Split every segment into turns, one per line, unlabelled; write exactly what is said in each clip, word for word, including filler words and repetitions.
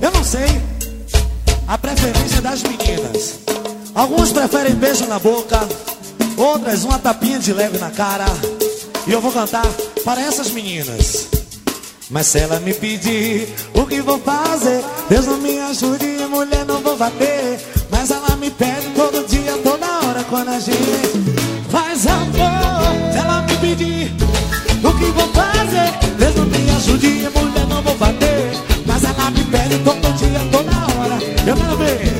Eu não sei a preferência das meninas. Alguns preferem beijo na boca, outras uma tapinha de leve na cara. E eu vou cantar para essas meninas. Mas se ela me pedir, o que vou fazer? Deus não me ajude, mulher, não vou bater. Mas ela me pede todo dia, toda hora, quando a gente faz amor. Se ela me pedir, o que vou fazer? Deus não me ajude, mulher, não vou bater. Mas ela me pede todo dia, toda hora. Eu quero ver.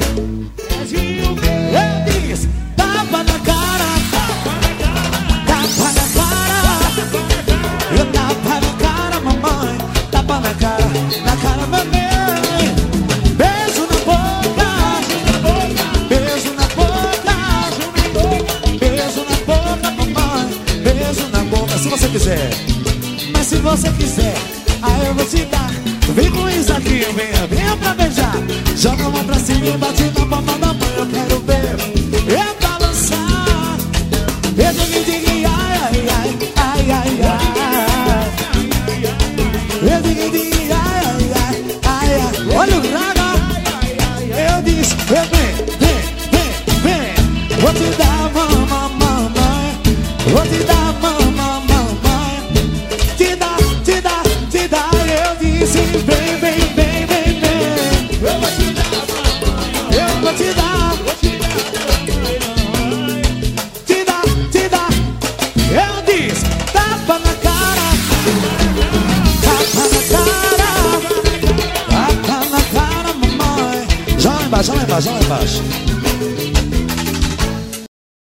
Eu disse, tapa na cara, tapa na cara, eu tapa na cara, mamãe, tapa na cara, na cara, mamãe. Beijo na boca, beijo na boca, beijo na boca, mamãe, beijo na boca, se você quiser. Mas se você quiser, aí eu vou te dar. Vem com isso aqui, venha, venha pra beijar. Joga a mão pra cima e bate na palma da mão. Eu quero ver, eu balançar. Eu digo, digo, ai, ai, ai, ai, ai, ai. Eu digo, digo, ai, ai, ai, ai. Olha o raga. Eu disse, vem, vem, vem, vem. Vou te dar mama, mamãe. Vou te dar mama, mamãe. Te dá, te dá, te dá. Eu disse, vem, vem, vem, vem, vem. Eu vou te dar, mamãe. Eu vou te dar, vou te dar, te dá, te dá. Eu disse, tapa na cara, tapa na cara, tapa na cara, mamãe. Já lá embaixo, já lá embaixo, já lá embaixo.